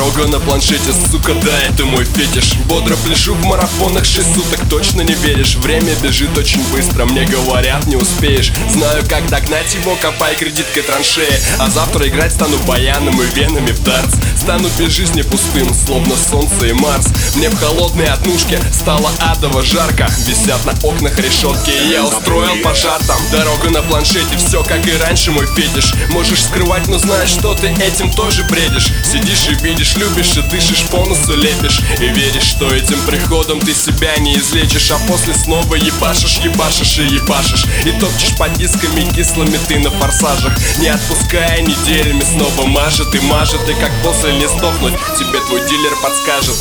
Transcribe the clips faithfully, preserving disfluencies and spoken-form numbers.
Дорога на планшете, сука, да, это мой фетиш. Бодро пляшу в марафонах шесть суток, точно не веришь. Время бежит очень быстро, мне говорят, не успеешь. Знаю, как догнать его, копай кредиткой траншеи. А завтра играть стану баяном и венами в дартс. Стану без жизни пустым, словно солнце и Марс. Мне в холодной однушке стало адово жарко. Висят на окнах решетки, и я устроил пожар там. Дорога на планшете, все как и раньше, мой фетиш. Можешь скрывать, но знаешь, что ты этим тоже бредишь. Сидишь и видишь, любишь и дышишь, по носу лепишь. И веришь, что этим приходом ты себя не излечишь. А после снова ебашишь, ебашишь и ебашишь. И топчешь под дисками кислыми ты на форсажах. Не отпуская неделями, снова мажет и мажет. И как после не сдохнуть, тебе твой дилер подскажет.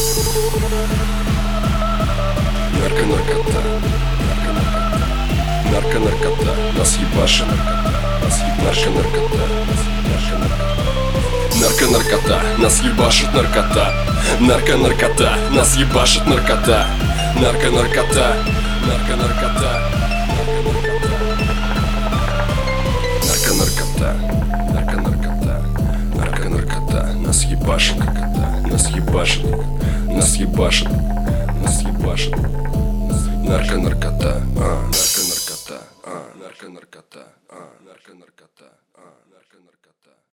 Нарко-наркота, нарко-наркота, нас ебашит. Нарко-наркота, нарко-наркота, нас ебашит наркота. Нарко-наркота, нас ебашит наркота. Нарко-наркота, нарко-наркота, нарко-наркота, нарко-наркота, нарко-наркота, нас ебашит наркота, нас ебашит, нас ебашит, нас ебашит, нарко-наркота, а.